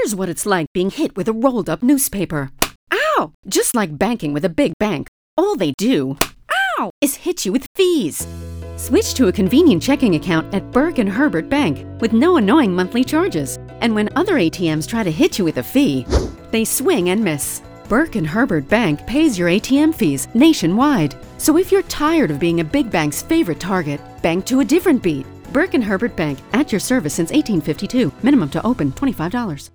Here's what it's like being hit with a rolled-up newspaper. Ow! Just like banking with a big bank. All they do, ow, is hit you with fees. Switch to a convenient checking account at Burke & Herbert Bank with no annoying monthly charges. And when other ATMs try to hit you with a fee, they swing and miss. Burke & Herbert Bank pays your ATM fees nationwide. So if you're tired of being a big bank's favorite target, bank to a different beat. Burke & Herbert Bank, at your service since 1852. Minimum to open $25.